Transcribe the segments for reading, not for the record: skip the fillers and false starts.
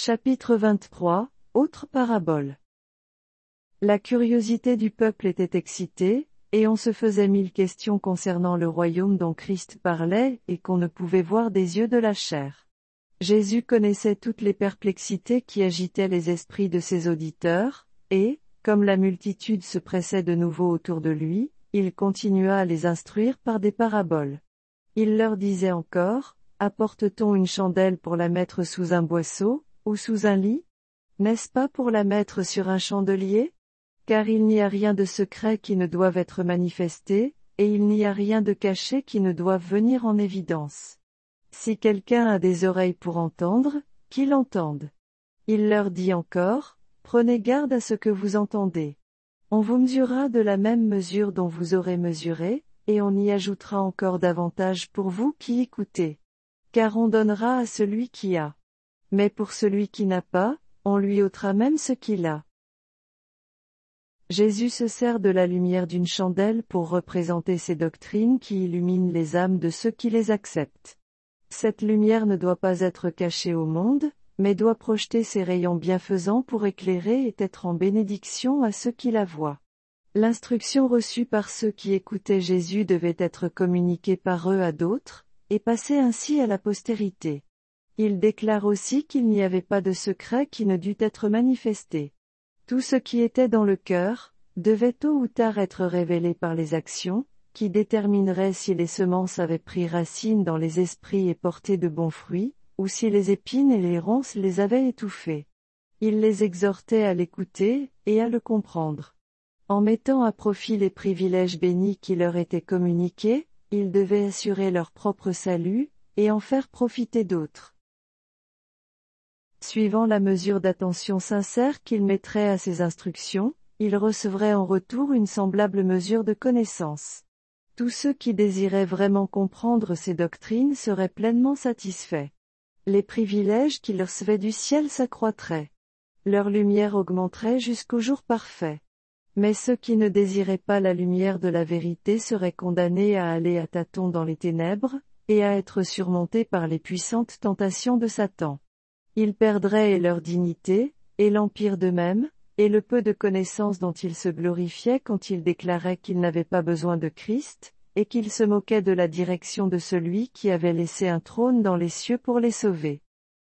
Chapitre 23, autre parabole. La curiosité du peuple était excitée, et on se faisait mille questions concernant le royaume dont Christ parlait et qu'on ne pouvait voir des yeux de la chair. Jésus connaissait toutes les perplexités qui agitaient les esprits de ses auditeurs, et, comme la multitude se pressait de nouveau autour de lui, il continua à les instruire par des paraboles. Il leur disait encore, « Apporte-t-on une chandelle pour la mettre sous un boisseau, ou sous un lit? N'est-ce pas pour la mettre sur un chandelier? Car il n'y a rien de secret qui ne doive être manifesté, et il n'y a rien de caché qui ne doive venir en évidence. Si quelqu'un a des oreilles pour entendre, qu'il entende. » Il leur dit encore, « Prenez garde à ce que vous entendez. On vous mesurera de la même mesure dont vous aurez mesuré, et on y ajoutera encore davantage pour vous qui écoutez. Car on donnera à celui qui a. Mais pour celui qui n'a pas, on lui ôtera même ce qu'il a. » Jésus se sert de la lumière d'une chandelle pour représenter ces doctrines qui illuminent les âmes de ceux qui les acceptent. Cette lumière ne doit pas être cachée au monde, mais doit projeter ses rayons bienfaisants pour éclairer et être en bénédiction à ceux qui la voient. L'instruction reçue par ceux qui écoutaient Jésus devait être communiquée par eux à d'autres, et passer ainsi à la postérité. Il déclare aussi qu'il n'y avait pas de secret qui ne dût être manifesté. Tout ce qui était dans le cœur, devait tôt ou tard être révélé par les actions, qui détermineraient si les semences avaient pris racine dans les esprits et porté de bons fruits, ou si les épines et les ronces les avaient étouffés. Il les exhortait à l'écouter, et à le comprendre. En mettant à profit les privilèges bénis qui leur étaient communiqués, ils devaient assurer leur propre salut, et en faire profiter d'autres. Suivant la mesure d'attention sincère qu'il mettrait à ces instructions, il recevrait en retour une semblable mesure de connaissance. Tous ceux qui désiraient vraiment comprendre ces doctrines seraient pleinement satisfaits. Les privilèges qu'ils recevaient du ciel s'accroîtraient. Leur lumière augmenterait jusqu'au jour parfait. Mais ceux qui ne désiraient pas la lumière de la vérité seraient condamnés à aller à tâtons dans les ténèbres, et à être surmontés par les puissantes tentations de Satan. Ils perdraient leur dignité, et l'empire d'eux-mêmes, et le peu de connaissances dont ils se glorifiaient quand ils déclaraient qu'ils n'avaient pas besoin de Christ, et qu'ils se moquaient de la direction de celui qui avait laissé un trône dans les cieux pour les sauver.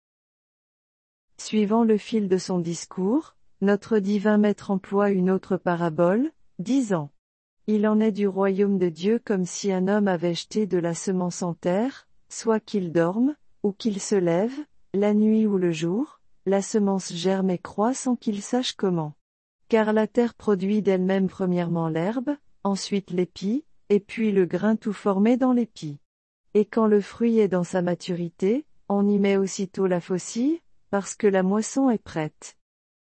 Suivant le fil de son discours, notre divin maître emploie une autre parabole, disant: « Il en est du royaume de Dieu comme si un homme avait jeté de la semence en terre, soit qu'il dorme, ou qu'il se lève, la nuit ou le jour, la semence germe et croît sans qu'il sache comment. Car la terre produit d'elle-même premièrement l'herbe, ensuite l'épi, et puis le grain tout formé dans l'épi. Et quand le fruit est dans sa maturité, on y met aussitôt la faucille, parce que la moisson est prête. »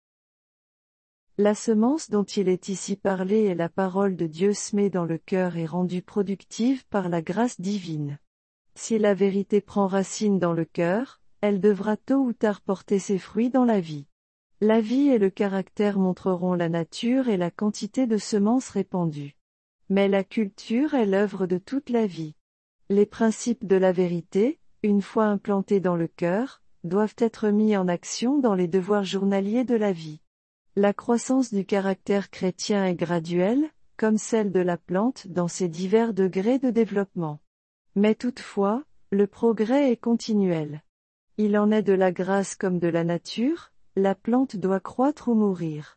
La semence dont il est ici parlé est la parole de Dieu semée dans le cœur et rendue productive par la grâce divine. Si la vérité prend racine dans le cœur, elle devra tôt ou tard porter ses fruits dans la vie. La vie et le caractère montreront la nature et la quantité de semences répandues. Mais la culture est l'œuvre de toute la vie. Les principes de la vérité, une fois implantés dans le cœur, doivent être mis en action dans les devoirs journaliers de la vie. La croissance du caractère chrétien est graduelle, comme celle de la plante dans ses divers degrés de développement. Mais toutefois, le progrès est continuel. Il en est de la grâce comme de la nature, la plante doit croître ou mourir.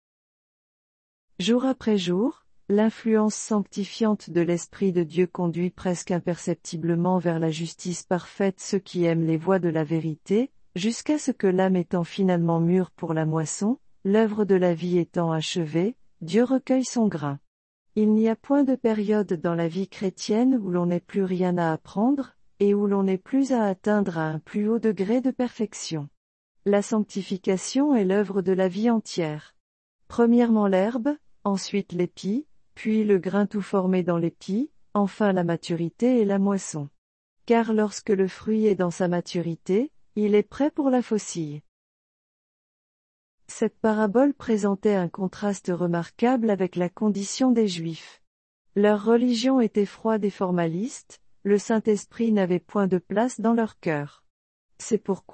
Jour après jour, l'influence sanctifiante de l'Esprit de Dieu conduit presque imperceptiblement vers la justice parfaite ceux qui aiment les voies de la vérité, jusqu'à ce que l'âme étant finalement mûre pour la moisson, l'œuvre de la vie étant achevée, Dieu recueille son grain. Il n'y a point de période dans la vie chrétienne où l'on n'ait plus rien à apprendre, et où l'on n'ait plus à atteindre à un plus haut degré de perfection. La sanctification est l'œuvre de la vie entière. Premièrement l'herbe, ensuite l'épi, puis le grain tout formé dans l'épi, enfin la maturité et la moisson. Car lorsque le fruit est dans sa maturité, il est prêt pour la faucille. Cette parabole présentait un contraste remarquable avec la condition des Juifs. Leur religion était froide et formaliste, le Saint-Esprit n'avait point de place dans leur cœur. C'est pourquoi,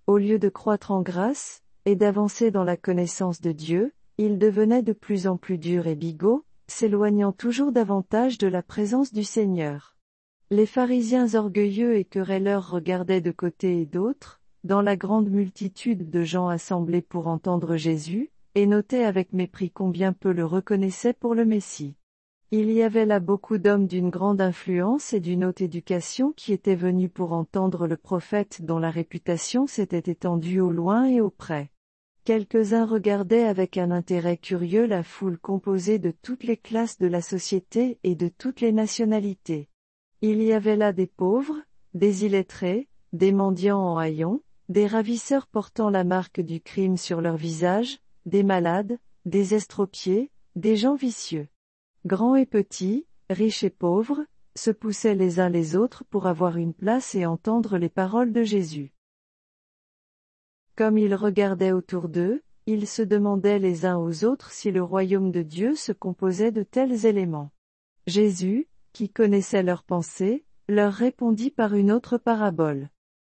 Au lieu de croître en grâce, et d'avancer dans la connaissance de Dieu, il devenait de plus en plus dur et bigot, s'éloignant toujours davantage de la présence du Seigneur. Les pharisiens orgueilleux et querelleurs regardaient de côté et d'autre, dans la grande multitude de gens assemblés pour entendre Jésus, et notaient avec mépris combien peu le reconnaissaient pour le Messie. Il y avait là beaucoup d'hommes d'une grande influence et d'une haute éducation qui étaient venus pour entendre le prophète dont la réputation s'était étendue au loin et au près. Quelques-uns regardaient avec un intérêt curieux la foule composée de toutes les classes de la société et de toutes les nationalités. Il y avait là des pauvres, des illettrés, des mendiants en haillons, des ravisseurs portant la marque du crime sur leur visage, des malades, des estropiés, des gens vicieux. Grands et petits, riches et pauvres, se poussaient les uns les autres pour avoir une place et entendre les paroles de Jésus. Comme ils regardaient autour d'eux, ils se demandaient les uns aux autres si le royaume de Dieu se composait de tels éléments. Jésus, qui connaissait leurs pensées, leur répondit par une autre parabole.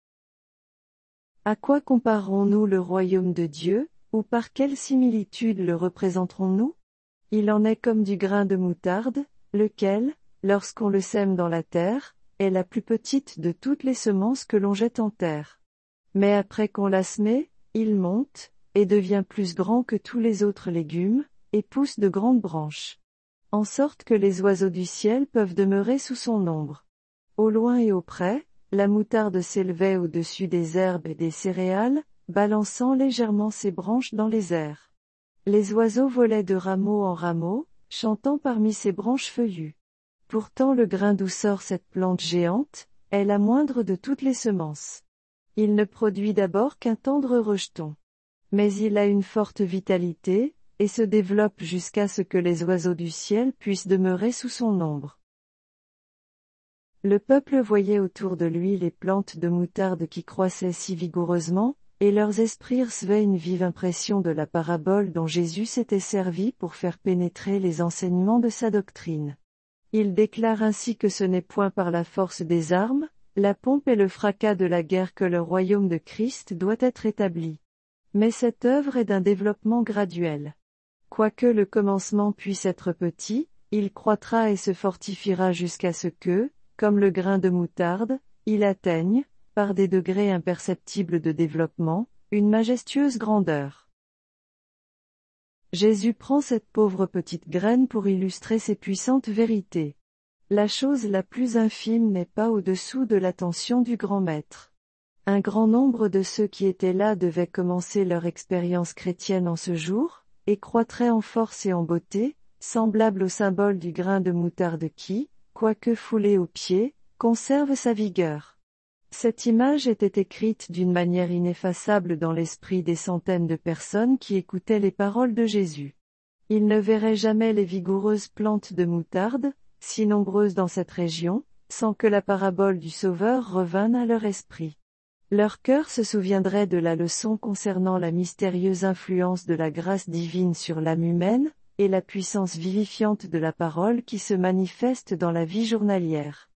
À quoi comparerons-nous le royaume de Dieu, ou par quelle similitude le représenterons-nous? Il en est comme du grain de moutarde, lequel, lorsqu'on le sème dans la terre, est la plus petite de toutes les semences que l'on jette en terre. Mais après qu'on l'a semé, il monte, et devient plus grand que tous les autres légumes, et pousse de grandes branches. En sorte que les oiseaux du ciel peuvent demeurer sous son ombre. Au loin et au près, la moutarde s'élevait au-dessus des herbes et des céréales, balançant légèrement ses branches dans les airs. Les oiseaux volaient de rameau en rameau, chantant parmi ses branches feuillues. Pourtant le grain d'où sort cette plante géante, est la moindre de toutes les semences. Il ne produit d'abord qu'un tendre rejeton. Mais il a une forte vitalité, et se développe jusqu'à ce que les oiseaux du ciel puissent demeurer sous son ombre. Le peuple voyait autour de lui les plantes de moutarde qui croissaient si vigoureusement, et leurs esprits recevaient une vive impression de la parabole dont Jésus s'était servi pour faire pénétrer les enseignements de sa doctrine. Il déclare ainsi que ce n'est point par la force des armes, la pompe et le fracas de la guerre que le royaume de Christ doit être établi. Mais cette œuvre est d'un développement graduel. Quoique le commencement puisse être petit, il croîtra et se fortifiera jusqu'à ce que, comme le grain de moutarde, il atteigne, par des degrés imperceptibles de développement, une majestueuse grandeur. Jésus prend cette pauvre petite graine pour illustrer ses puissantes vérités. La chose la plus infime n'est pas au-dessous de l'attention du grand maître. Un grand nombre de ceux qui étaient là devaient commencer leur expérience chrétienne en ce jour, et croîtraient en force et en beauté, semblable au symbole du grain de moutarde qui, quoique foulé aux pieds, conserve sa vigueur. Cette image était écrite d'une manière ineffaçable dans l'esprit des centaines de personnes qui écoutaient les paroles de Jésus. Ils ne verraient jamais les vigoureuses plantes de moutarde, si nombreuses dans cette région, sans que la parabole du Sauveur revînt à leur esprit. Leur cœur se souviendrait de la leçon concernant la mystérieuse influence de la grâce divine sur l'âme humaine, et la puissance vivifiante de la parole qui se manifeste dans la vie journalière.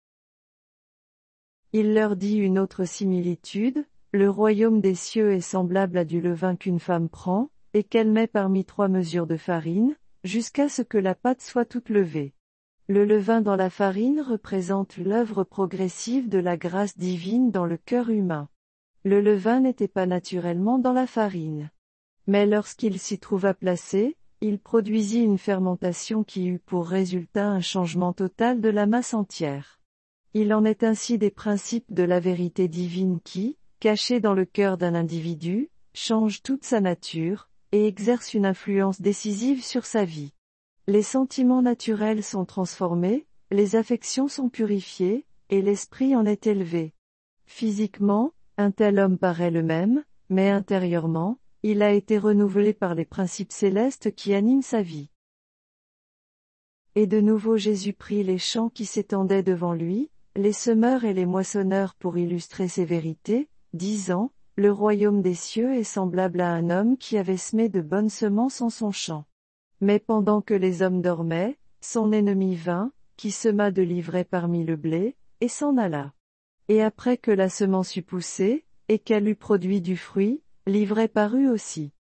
Il leur dit une autre similitude, le royaume des cieux est semblable à du levain qu'une femme prend, et qu'elle met parmi 3 mesures de farine, jusqu'à ce que la pâte soit toute levée. Le levain dans la farine représente l'œuvre progressive de la grâce divine dans le cœur humain. Le levain n'était pas naturellement dans la farine. Mais lorsqu'il s'y trouva placé, il produisit une fermentation qui eut pour résultat un changement total de la masse entière. Il en est ainsi des principes de la vérité divine qui, cachés dans le cœur d'un individu, changent toute sa nature, et exercent une influence décisive sur sa vie. Les sentiments naturels sont transformés, les affections sont purifiées, et l'esprit en est élevé. Physiquement, un tel homme paraît le même, mais intérieurement, il a été renouvelé par les principes célestes qui animent sa vie. Et de nouveau Jésus prit les champs qui s'étendaient devant lui, les semeurs et les moissonneurs pour illustrer ces vérités, disant, « Le royaume des cieux est semblable à un homme qui avait semé de bonnes semences en son champ. Mais pendant que les hommes dormaient, son ennemi vint, qui sema de l'ivraie parmi le blé, et s'en alla. Et après que la semence eut poussé, et qu'elle eut produit du fruit, l'ivraie parut aussi.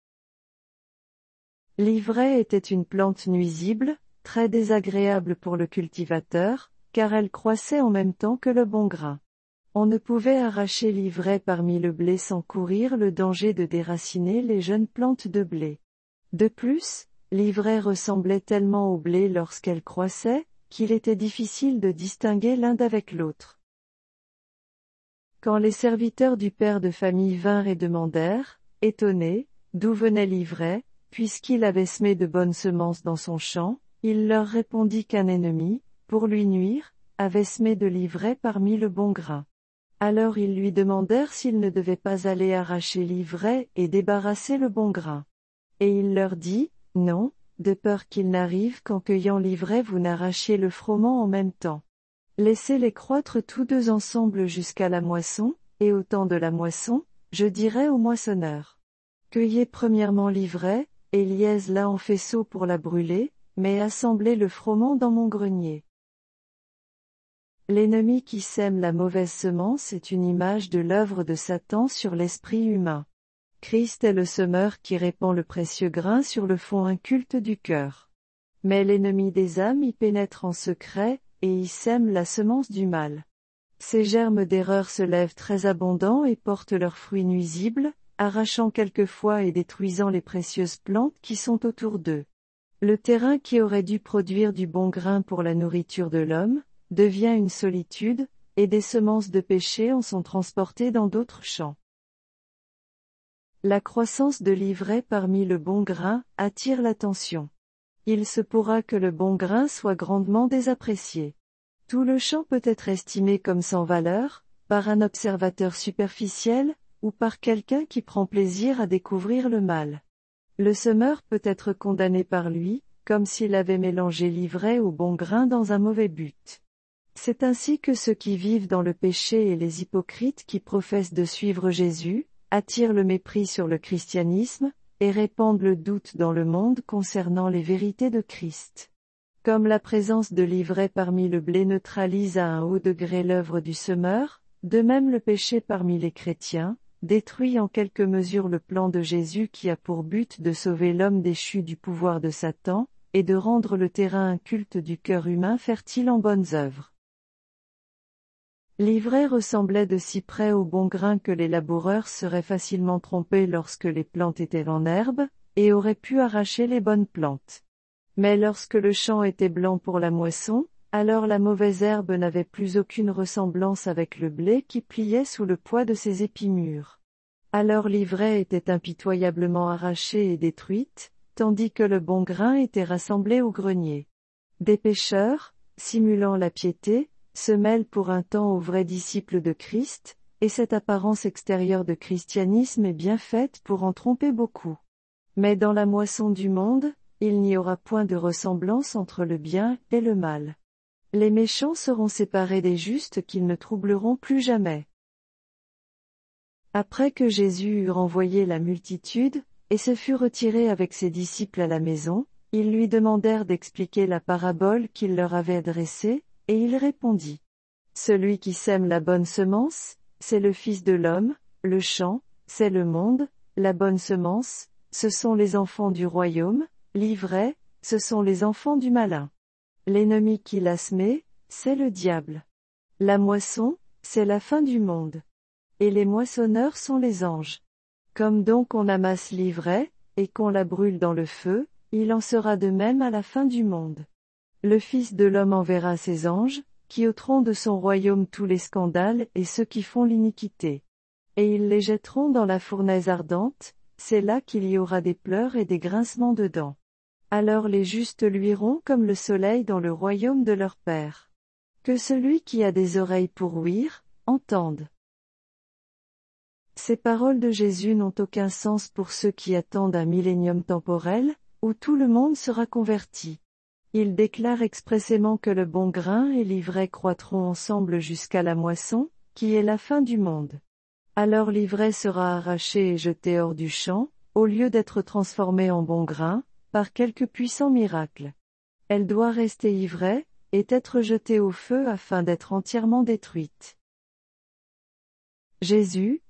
L'ivraie était une plante nuisible, très désagréable pour le cultivateur, car elle croissait en même temps que le bon grain. On ne pouvait arracher l'ivraie parmi le blé sans courir le danger de déraciner les jeunes plantes de blé. De plus, l'ivraie ressemblait tellement au blé lorsqu'elle croissait, qu'il était difficile de distinguer l'un d'avec l'autre. Quand les serviteurs du père de famille vinrent et demandèrent, étonnés, d'où venait l'ivraie, puisqu'il avait semé de bonnes semences dans son champ, il leur répondit qu'un ennemi, pour lui nuire, avait semé de l'ivraie parmi le bon grain. Alors ils lui demandèrent s'il ne devait pas aller arracher l'ivraie et débarrasser le bon grain. Et il leur dit, non, de peur qu'il n'arrive qu'en cueillant l'ivraie vous n'arrachiez le froment en même temps. Laissez-les croître tous deux ensemble jusqu'à la moisson, et au temps de la moisson, je dirai au moissonneur. Cueillez premièrement l'ivraie, et liez-la en faisceaux pour la brûler, mais assemblez le froment dans mon grenier. L'ennemi qui sème la mauvaise semence est une image de l'œuvre de Satan sur l'esprit humain. Christ est le semeur qui répand le précieux grain sur le fond inculte du cœur. Mais l'ennemi des âmes y pénètre en secret, et y sème la semence du mal. Ces germes d'erreur se lèvent très abondants et portent leurs fruits nuisibles, arrachant quelquefois et détruisant les précieuses plantes qui sont autour d'eux. Le terrain qui aurait dû produire du bon grain pour la nourriture de l'homme, devient une solitude, et des semences de péché en sont transportées dans d'autres champs. La croissance de l'ivraie parmi le bon grain attire l'attention. Il se pourra que le bon grain soit grandement désapprécié. Tout le champ peut être estimé comme sans valeur, par un observateur superficiel, ou par quelqu'un qui prend plaisir à découvrir le mal. Le semeur peut être condamné par lui, comme s'il avait mélangé l'ivraie au bon grain dans un mauvais but. C'est ainsi que ceux qui vivent dans le péché et les hypocrites qui professent de suivre Jésus, attirent le mépris sur le christianisme, et répandent le doute dans le monde concernant les vérités de Christ. Comme la présence de l'ivraie parmi le blé neutralise à un haut degré l'œuvre du semeur, de même le péché parmi les chrétiens, détruit en quelque mesure le plan de Jésus qui a pour but de sauver l'homme déchu du pouvoir de Satan, et de rendre le terrain inculte du cœur humain fertile en bonnes œuvres. L'ivraie ressemblait de si près au bon grain que les laboureurs seraient facilement trompés lorsque les plantes étaient en herbe, et auraient pu arracher les bonnes plantes. Mais lorsque le champ était blanc pour la moisson, alors la mauvaise herbe n'avait plus aucune ressemblance avec le blé qui pliait sous le poids de ses épis mûrs. Alors l'ivraie était impitoyablement arrachée et détruite, tandis que le bon grain était rassemblé au grenier. Des pécheurs, simulant la piété, se mêlent pour un temps aux vrais disciples de Christ, et cette apparence extérieure de christianisme est bien faite pour en tromper beaucoup. Mais dans la moisson du monde, il n'y aura point de ressemblance entre le bien et le mal. Les méchants seront séparés des justes qu'ils ne troubleront plus jamais. Après que Jésus eut renvoyé la multitude, et se fut retiré avec ses disciples à la maison, ils lui demandèrent d'expliquer la parabole qu'il leur avait adressée, et il répondit. Celui qui sème la bonne semence, c'est le Fils de l'homme, le champ, c'est le monde, la bonne semence, ce sont les enfants du royaume, l'ivraie, ce sont les enfants du malin. L'ennemi qui l'a semé, c'est le diable. La moisson, c'est la fin du monde. Et les moissonneurs sont les anges. Comme donc on amasse l'ivraie, et qu'on la brûle dans le feu, il en sera de même à la fin du monde. Le Fils de l'homme enverra ses anges, qui ôteront de son royaume tous les scandales et ceux qui font l'iniquité. Et ils les jetteront dans la fournaise ardente, c'est là qu'il y aura des pleurs et des grincements de dents. Alors les justes luiront comme le soleil dans le royaume de leur Père. Que celui qui a des oreilles pour ouïr, entende. Ces paroles de Jésus n'ont aucun sens pour ceux qui attendent un millénium temporel, où tout le monde sera converti. Il déclare expressément que le bon grain et l'ivraie croîtront ensemble jusqu'à la moisson, qui est la fin du monde. Alors l'ivraie sera arrachée et jetée hors du champ, au lieu d'être transformée en bon grain, par quelque puissant miracle. Elle doit rester ivraie, et être jetée au feu afin d'être entièrement détruite. Jésus,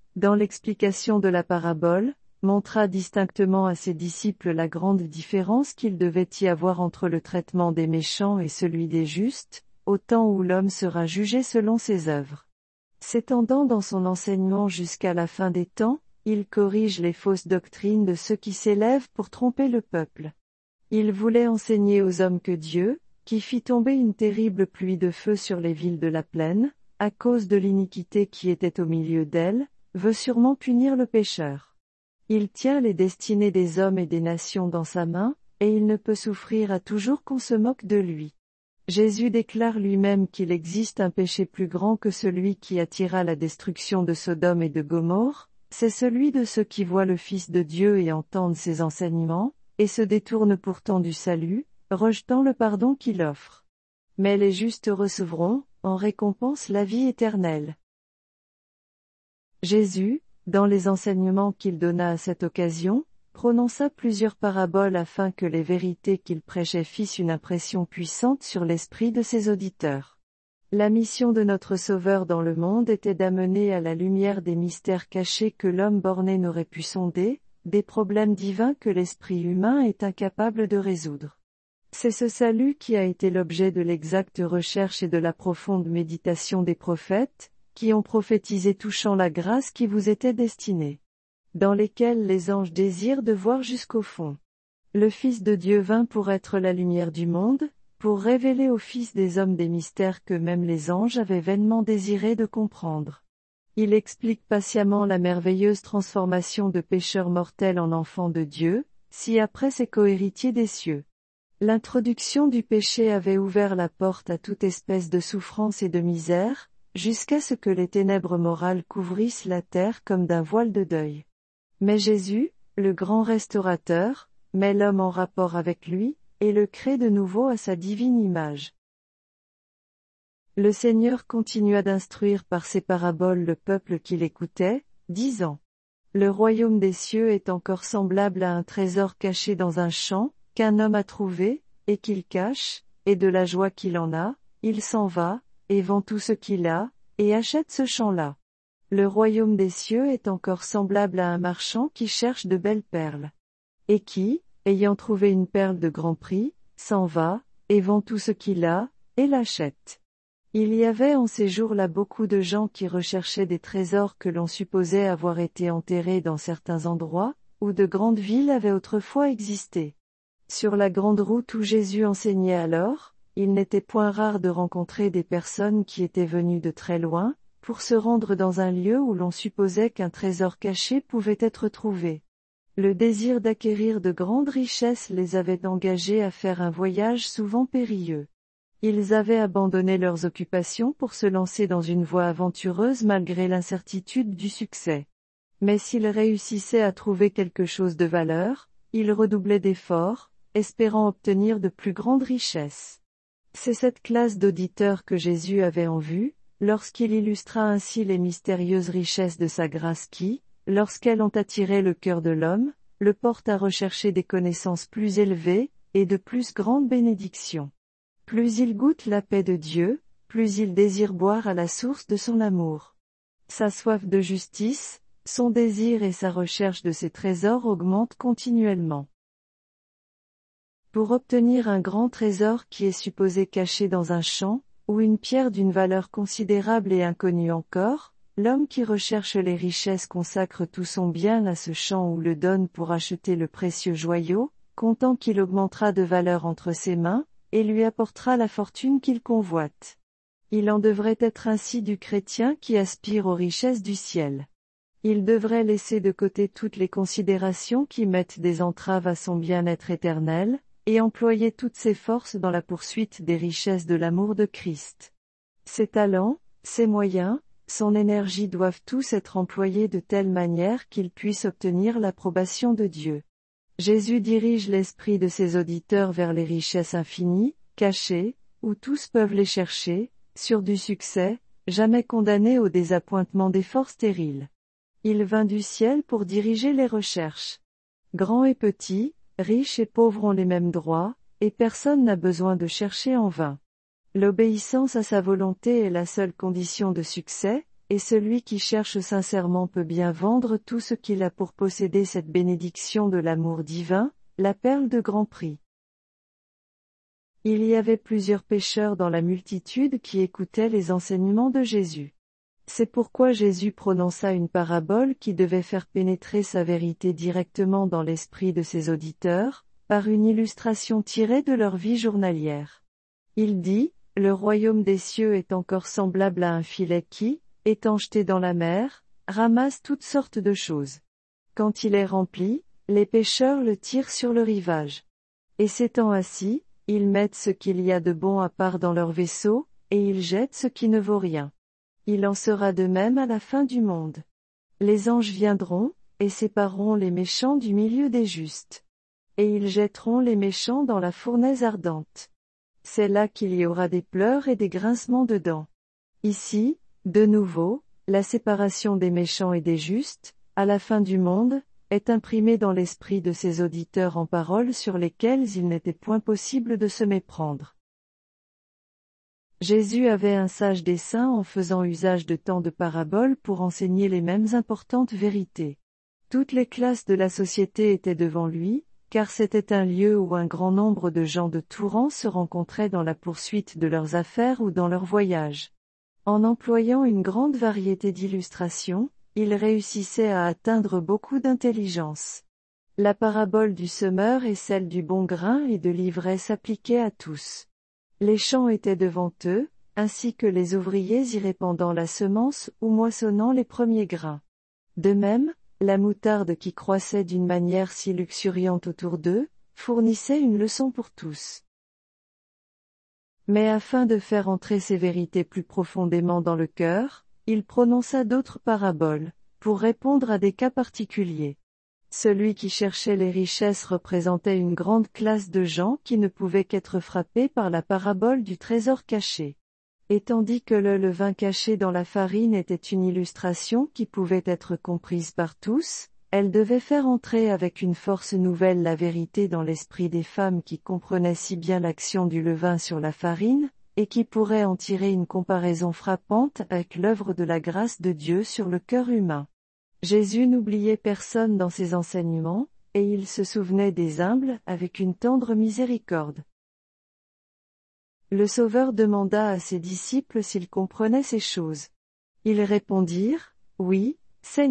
dans l'explication de la parabole, montra distinctement à ses disciples la grande différence qu'il devait y avoir entre le traitement des méchants et celui des justes, au temps où l'homme sera jugé selon ses œuvres. S'étendant dans son enseignement jusqu'à la fin des temps, il corrige les fausses doctrines de ceux qui s'élèvent pour tromper le peuple. Il voulait enseigner aux hommes que Dieu, qui fit tomber une terrible pluie de feu sur les villes de la plaine, à cause de l'iniquité qui était au milieu d'elles, veut sûrement punir le pécheur. Il tient les destinées des hommes et des nations dans sa main, et il ne peut souffrir à toujours qu'on se moque de lui. Jésus déclare lui-même qu'il existe un péché plus grand que celui qui attira la destruction de Sodome et de Gomorrhe, c'est celui de ceux qui voient le Fils de Dieu et entendent ses enseignements, et se détournent pourtant du salut, rejetant le pardon qu'il offre. Mais les justes recevront, en récompense, la vie éternelle. Jésus, dans les enseignements qu'il donna à cette occasion, prononça plusieurs paraboles afin que les vérités qu'il prêchait fissent une impression puissante sur l'esprit de ses auditeurs. La mission de notre Sauveur dans le monde était d'amener à la lumière des mystères cachés que l'homme borné n'aurait pu sonder, des problèmes divins que l'esprit humain est incapable de résoudre. C'est ce salut qui a été l'objet de l'exacte recherche et de la profonde méditation des prophètes, qui ont prophétisé touchant la grâce qui vous était destinée, dans lesquels les anges désirent de voir jusqu'au fond. Le Fils de Dieu vint pour être la lumière du monde, pour révéler aux fils des hommes des mystères que même les anges avaient vainement désiré de comprendre. Il explique patiemment la merveilleuse transformation de pécheurs mortels en enfants de Dieu, ci-après ses cohéritiers des cieux. L'introduction du péché avait ouvert la porte à toute espèce de souffrance et de misère, jusqu'à ce que les ténèbres morales couvrissent la terre comme d'un voile de deuil. Mais Jésus, le grand restaurateur, met l'homme en rapport avec lui, et le crée de nouveau à sa divine image. Le Seigneur continua d'instruire par ses paraboles le peuple qui l'écoutait, disant: Le royaume des cieux est encore semblable à un trésor caché dans un champ, qu'un homme a trouvé, et qu'il cache, et de la joie qu'il en a, il s'en va, et vend tout ce qu'il a, et achète ce champ-là. Le royaume des cieux est encore semblable à un marchand qui cherche de belles perles. Et qui, ayant trouvé une perle de grand prix, s'en va, et vend tout ce qu'il a, et l'achète. Il y avait en ces jours-là beaucoup de gens qui recherchaient des trésors que l'on supposait avoir été enterrés dans certains endroits, où de grandes villes avaient autrefois existé. Sur la grande route où Jésus enseignait alors, il n'était point rare de rencontrer des personnes qui étaient venues de très loin, pour se rendre dans un lieu où l'on supposait qu'un trésor caché pouvait être trouvé. Le désir d'acquérir de grandes richesses les avait engagés à faire un voyage souvent périlleux. Ils avaient abandonné leurs occupations pour se lancer dans une voie aventureuse malgré l'incertitude du succès. Mais s'ils réussissaient à trouver quelque chose de valeur, ils redoublaient d'efforts, espérant obtenir de plus grandes richesses. C'est cette classe d'auditeurs que Jésus avait en vue, lorsqu'il illustra ainsi les mystérieuses richesses de sa grâce qui, lorsqu'elles ont attiré le cœur de l'homme, le portent à rechercher des connaissances plus élevées, et de plus grandes bénédictions. Plus il goûte la paix de Dieu, plus il désire boire à la source de son amour. Sa soif de justice, son désir et sa recherche de ses trésors augmentent continuellement. Pour obtenir un grand trésor qui est supposé caché dans un champ, ou une pierre d'une valeur considérable et inconnue encore, l'homme qui recherche les richesses consacre tout son bien à ce champ ou le donne pour acheter le précieux joyau, comptant qu'il augmentera de valeur entre ses mains, et lui apportera la fortune qu'il convoite. Il en devrait être ainsi du chrétien qui aspire aux richesses du ciel. Il devrait laisser de côté toutes les considérations qui mettent des entraves à son bien-être éternel, et employer toutes ses forces dans la poursuite des richesses de l'amour de Christ. Ses talents, ses moyens, son énergie doivent tous être employés de telle manière qu'il puisse obtenir l'approbation de Dieu. Jésus dirige l'esprit de ses auditeurs vers les richesses infinies, cachées, où tous peuvent les chercher, sur du succès, jamais condamnés au désappointement d'efforts stériles. Il vint du ciel pour diriger les recherches. Grands et petits, riches et pauvres ont les mêmes droits, et personne n'a besoin de chercher en vain. L'obéissance à sa volonté est la seule condition de succès, et celui qui cherche sincèrement peut bien vendre tout ce qu'il a pour posséder cette bénédiction de l'amour divin, la perle de grand prix. Il y avait plusieurs pécheurs dans la multitude qui écoutaient les enseignements de Jésus. C'est pourquoi Jésus prononça une parabole qui devait faire pénétrer sa vérité directement dans l'esprit de ses auditeurs, par une illustration tirée de leur vie journalière. Il dit, « Le royaume des cieux est encore semblable à un filet qui, étant jeté dans la mer, ramasse toutes sortes de choses. Quand il est rempli, les pêcheurs le tirent sur le rivage. Et s'étant assis, ils mettent ce qu'il y a de bon à part dans leur vaisseau, et ils jettent ce qui ne vaut rien. Il en sera de même à la fin du monde. Les anges viendront, et sépareront les méchants du milieu des justes. Et ils jetteront les méchants dans la fournaise ardente. C'est là qu'il y aura des pleurs et des grincements de dents. » Ici, de nouveau, la séparation des méchants et des justes, à la fin du monde, est imprimée dans l'esprit de ses auditeurs en paroles sur lesquelles il n'était point possible de se méprendre. Jésus avait un sage dessein en faisant usage de tant de paraboles pour enseigner les mêmes importantes vérités. Toutes les classes de la société étaient devant lui, car c'était un lieu où un grand nombre de gens de tout rang se rencontraient dans la poursuite de leurs affaires ou dans leurs voyages. En employant une grande variété d'illustrations, il réussissait à atteindre beaucoup d'intelligence. La parabole du semeur et celle du bon grain et de l'ivraie s'appliquaient à tous. Les champs étaient devant eux, ainsi que les ouvriers y répandant la semence ou moissonnant les premiers grains. De même, la moutarde qui croissait d'une manière si luxuriante autour d'eux, fournissait une leçon pour tous. Mais afin de faire entrer ces vérités plus profondément dans le cœur, il prononça d'autres paraboles, pour répondre à des cas particuliers. Celui qui cherchait les richesses représentait une grande classe de gens qui ne pouvaient qu'être frappés par la parabole du trésor caché. Et tandis que le levain caché dans la farine était une illustration qui pouvait être comprise par tous, elle devait faire entrer avec une force nouvelle la vérité dans l'esprit des femmes qui comprenaient si bien l'action du levain sur la farine, et qui pourraient en tirer une comparaison frappante avec l'œuvre de la grâce de Dieu sur le cœur humain. Jésus n'oubliait personne dans ses enseignements, et il se souvenait des humbles avec une tendre miséricorde. Le Sauveur demanda à ses disciples s'ils comprenaient ces choses. Ils répondirent, « Oui, Seigneur. »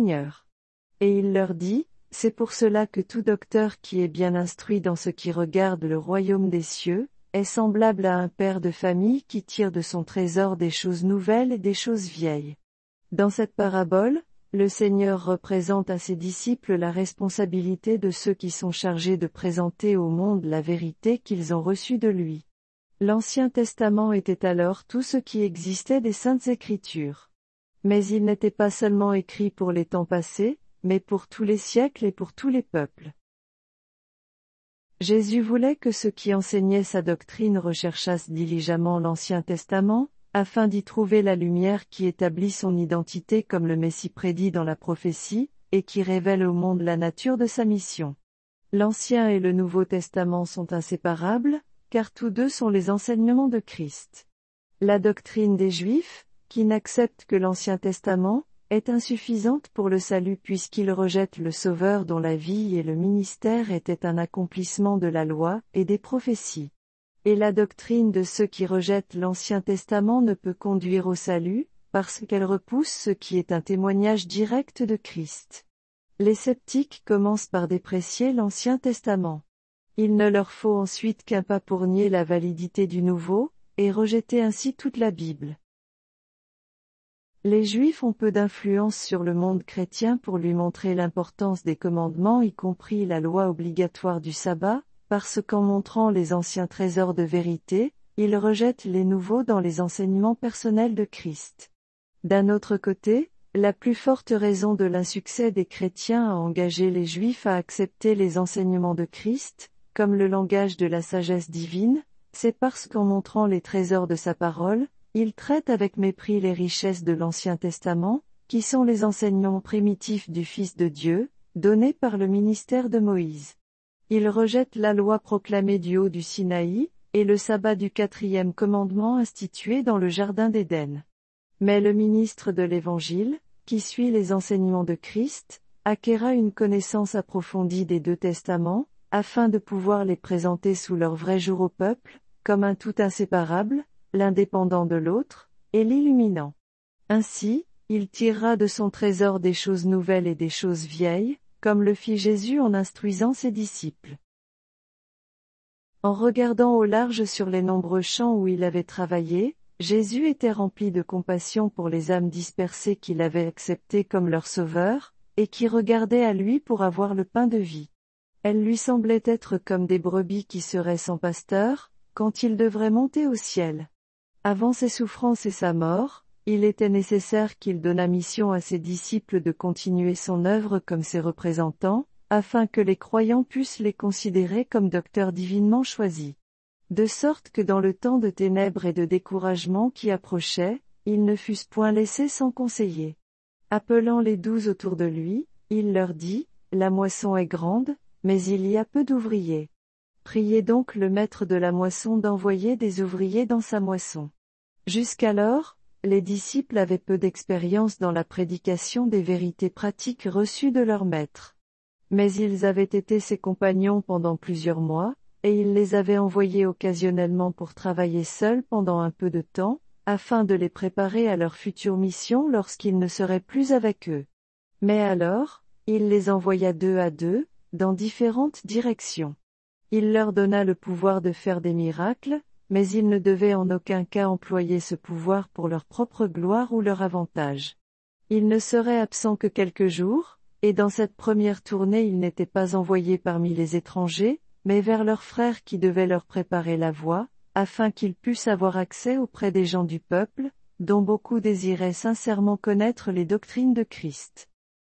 Et il leur dit, « C'est pour cela que tout docteur qui est bien instruit dans ce qui regarde le royaume des cieux, est semblable à un père de famille qui tire de son trésor des choses nouvelles et des choses vieilles. » Dans cette parabole, le Seigneur représente à ses disciples la responsabilité de ceux qui sont chargés de présenter au monde la vérité qu'ils ont reçue de lui. L'Ancien Testament était alors tout ce qui existait des Saintes Écritures. Mais il n'était pas seulement écrit pour les temps passés, mais pour tous les siècles et pour tous les peuples. Jésus voulait que ceux qui enseignaient sa doctrine recherchassent diligemment l'Ancien Testament, afin d'y trouver la lumière qui établit son identité comme le Messie prédit dans la prophétie, et qui révèle au monde la nature de sa mission. L'Ancien et le Nouveau Testament sont inséparables, car tous deux sont les enseignements de Christ. La doctrine des Juifs, qui n'acceptent que l'Ancien Testament, est insuffisante pour le salut puisqu'ils rejettent le Sauveur dont la vie et le ministère étaient un accomplissement de la loi et des prophéties. Et la doctrine de ceux qui rejettent l'Ancien Testament ne peut conduire au salut, parce qu'elle repousse ce qui est un témoignage direct de Christ. Les sceptiques commencent par déprécier l'Ancien Testament. Il ne leur faut ensuite qu'un pas pour nier la validité du Nouveau, et rejeter ainsi toute la Bible. Les Juifs ont peu d'influence sur le monde chrétien pour lui montrer l'importance des commandements y compris la loi obligatoire du sabbat, parce qu'en montrant les anciens trésors de vérité, ils rejettent les nouveaux dans les enseignements personnels de Christ. D'un autre côté, la plus forte raison de l'insuccès des chrétiens a engagé les Juifs à accepter les enseignements de Christ, comme le langage de la sagesse divine, c'est parce qu'en montrant les trésors de sa parole, ils traitent avec mépris les richesses de l'Ancien Testament, qui sont les enseignements primitifs du Fils de Dieu, donnés par le ministère de Moïse. Ils rejettent la loi proclamée du haut du Sinaï, et le sabbat du 4e commandement institué dans le jardin d'Éden. Mais le ministre de l'Évangile, qui suit les enseignements de Christ, acquéra une connaissance approfondie des deux testaments, afin de pouvoir les présenter sous leur vrai jour au peuple, comme un tout inséparable, l'indépendant de l'autre, et l'illuminant. Ainsi, il tirera de son trésor des choses nouvelles et des choses vieilles, comme le fit Jésus en instruisant ses disciples. En regardant au large sur les nombreux champs où il avait travaillé, Jésus était rempli de compassion pour les âmes dispersées qu'il avait acceptées comme leur sauveur, et qui regardaient à lui pour avoir le pain de vie. Elles lui semblaient être comme des brebis qui seraient sans pasteur, quand il devrait monter au ciel. Avant ses souffrances et sa mort, il était nécessaire qu'il donnât mission à ses disciples de continuer son œuvre comme ses représentants, afin que les croyants puissent les considérer comme docteurs divinement choisis. De sorte que dans le temps de ténèbres et de découragement qui approchait, ils ne fussent point laissés sans conseiller. Appelant les 12 autour de lui, il leur dit, « La moisson est grande, mais il y a peu d'ouvriers. Priez donc le maître de la moisson d'envoyer des ouvriers dans sa moisson. » Jusqu'alors, les disciples avaient peu d'expérience dans la prédication des vérités pratiques reçues de leur maître. Mais ils avaient été ses compagnons pendant plusieurs mois, et il les avait envoyés occasionnellement pour travailler seuls pendant un peu de temps, afin de les préparer à leur future mission lorsqu'il ne serait plus avec eux. Mais alors, il les envoya deux à deux, dans différentes directions. Il leur donna le pouvoir de faire des miracles, mais ils ne devaient en aucun cas employer ce pouvoir pour leur propre gloire ou leur avantage. Ils ne seraient absents que quelques jours, et dans cette première tournée ils n'étaient pas envoyés parmi les étrangers, mais vers leurs frères qui devaient leur préparer la voie, afin qu'ils puissent avoir accès auprès des gens du peuple, dont beaucoup désiraient sincèrement connaître les doctrines de Christ.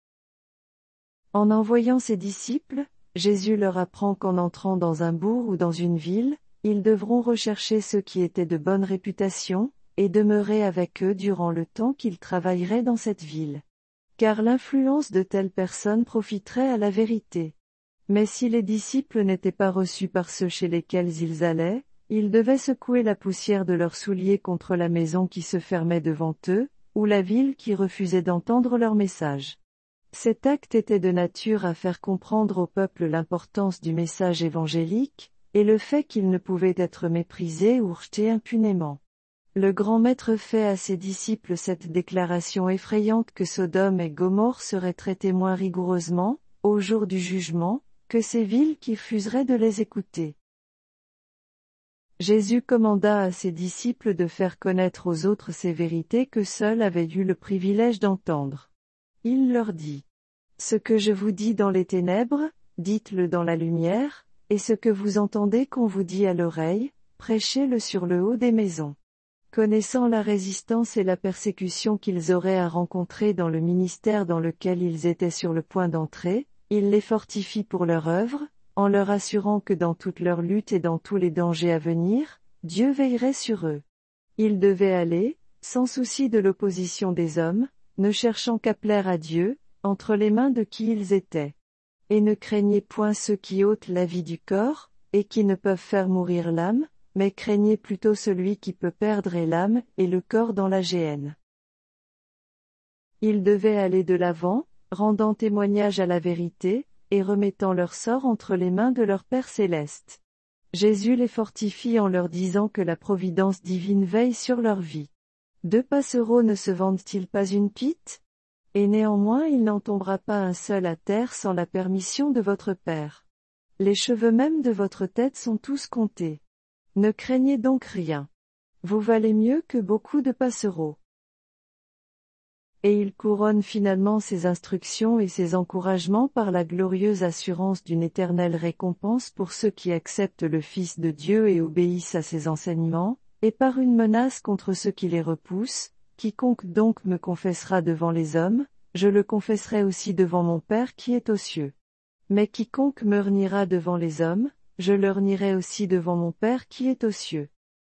En envoyant ses disciples, Jésus leur apprend qu'en entrant dans un bourg ou dans une ville, ils devront rechercher ceux qui étaient de bonne réputation, et demeurer avec eux durant le temps qu'ils travailleraient dans cette ville. Car l'influence de telles personnes profiterait à la vérité. Mais si les disciples n'étaient pas reçus par ceux chez lesquels ils allaient, ils devaient secouer la poussière de leurs souliers contre la maison qui se fermait devant eux, ou la ville qui refusait d'entendre leur message. Cet acte était de nature à faire comprendre au peuple l'importance du message évangélique, et le fait qu'il ne pouvait être méprisé ou rejeté impunément. Le grand maître fait à ses disciples cette déclaration effrayante que Sodome et Gomorrhe seraient traités moins rigoureusement, au jour du jugement, que ces villes qui refuseraient de les écouter. Jésus commanda à ses disciples de faire connaître aux autres ces vérités que seuls avaient eu le privilège d'entendre. Il leur dit, « Ce que je vous dis dans les ténèbres, dites-le dans la lumière, et ce que vous entendez qu'on vous dit à l'oreille, prêchez-le sur le haut des maisons. » Connaissant la résistance et la persécution qu'ils auraient à rencontrer dans le ministère dans lequel ils étaient sur le point d'entrer, il les fortifie pour leur œuvre, en leur assurant que dans toute leur lutte et dans tous les dangers à venir, Dieu veillerait sur eux. Ils devaient aller, sans souci de l'opposition des hommes, ne cherchant qu'à plaire à Dieu, entre les mains de qui ils étaient. Et ne craignez point ceux qui ôtent la vie du corps, et qui ne peuvent faire mourir l'âme, mais craignez plutôt celui qui peut perdre l'âme et le corps dans la géhenne. Ils devaient aller de l'avant, rendant témoignage à la vérité, et remettant leur sort entre les mains de leur Père céleste. Jésus les fortifie en leur disant que la providence divine veille sur leur vie. 2 passereaux ne se vendent-ils pas une pite? Et néanmoins il n'en tombera pas un seul à terre sans la permission de votre Père. Les cheveux même de votre tête sont tous comptés. Ne craignez donc rien. Vous valez mieux que beaucoup de passereaux. Et il couronne finalement ses instructions et ses encouragements par la glorieuse assurance d'une éternelle récompense pour ceux qui acceptent le Fils de Dieu et obéissent à ses enseignements, et par une menace contre ceux qui les repoussent. Quiconque donc me confessera devant les hommes, je le confesserai aussi devant mon Père qui est aux cieux. Mais quiconque me reniera devant les hommes, je le renierai aussi devant mon Père qui est aux cieux.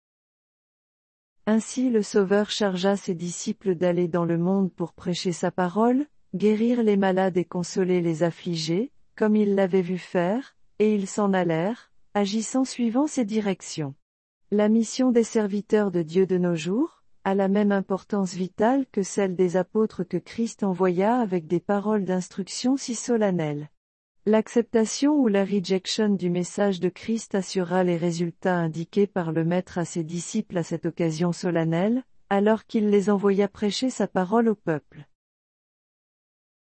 Ainsi le Sauveur chargea ses disciples d'aller dans le monde pour prêcher sa parole, guérir les malades et consoler les affligés, comme il l'avait vu faire, et ils s'en allèrent, agissant suivant ses directions. La mission des serviteurs de Dieu de nos jours, a la même importance vitale que celle des apôtres que Christ envoya avec des paroles d'instruction si solennelles. L'acceptation ou la rejection du message de Christ assurera les résultats indiqués par le Maître à ses disciples à cette occasion solennelle, alors qu'il les envoya prêcher sa parole au peuple.